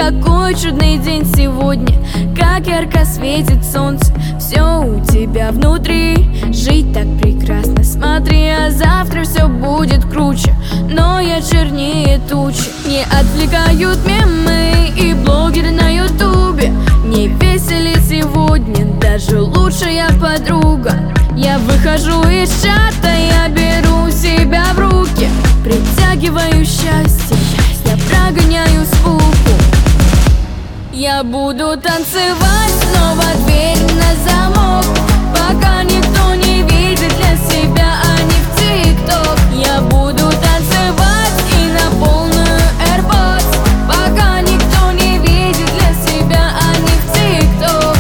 какой чудный день сегодня, как ярко светит солнце. Все у тебя внутри, жить так прекрасно. Смотри, а завтра все будет круче, но я чернее тучи. Не отвлекают мемы и блогеры на ютубе. Не весели сегодня даже лучшая подруга. Я выхожу из чата, я беру себя в руки, притягиваю счастье, я прогоняю скуку. Я буду танцевать, снова дверь на замок, пока никто не видит для себя, а не в ТикТок. Я буду танцевать и на полную AirPods, пока никто не видит для себя, а не в ТикТок.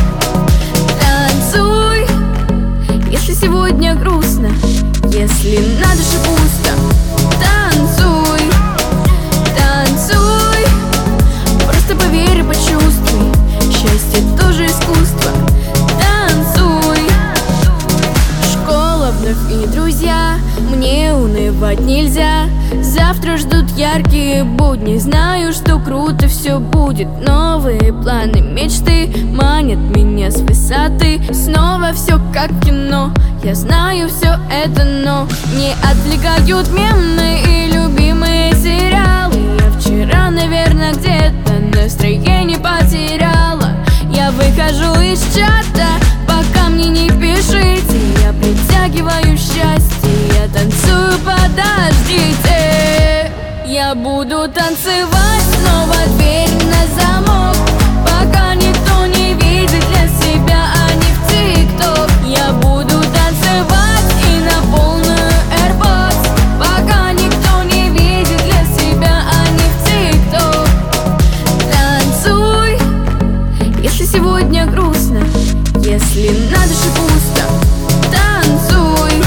Танцуй, если сегодня грустно, если на душе пусто. Танцуй, танцуй, просто поверь и почувствуй, счастье тоже искусство. Танцуй. Школа вновь и друзья, мне унывать нельзя. Завтра ждут яркие будни, знаю, что круто все будет. Новые планы, мечты манят меня с высоты. Снова все как в кино, я знаю все это, но не отвлекают мемы и любимые сериалы. Я вчера, наверное, где-то настроение потеряла. Я выхожу из чата, пока мне не пишите. Я притягиваю счастье, я танцую, подождите. Я буду танцевать, снова дверь на замок, пока никто не видит для себя, а не в ТикТок. Я буду танцевать и на полную AirPods, пока никто не видит для себя, а не в ТикТок. Танцуй, если сегодня грустно, если на душе пусто. Танцуй,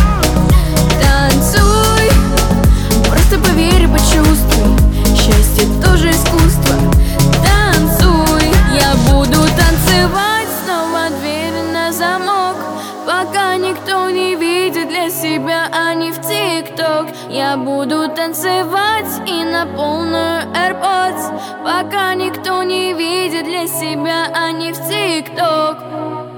танцуй, просто поверь и почувствуй, счастье тоже искусство. Танцуй, я буду танцевать, снова дверь на замок, пока никто не видит для себя, а не в ТикТок. Я буду танцевать и на полную AirPods, пока никто не видит для себя, а не в ТикТок.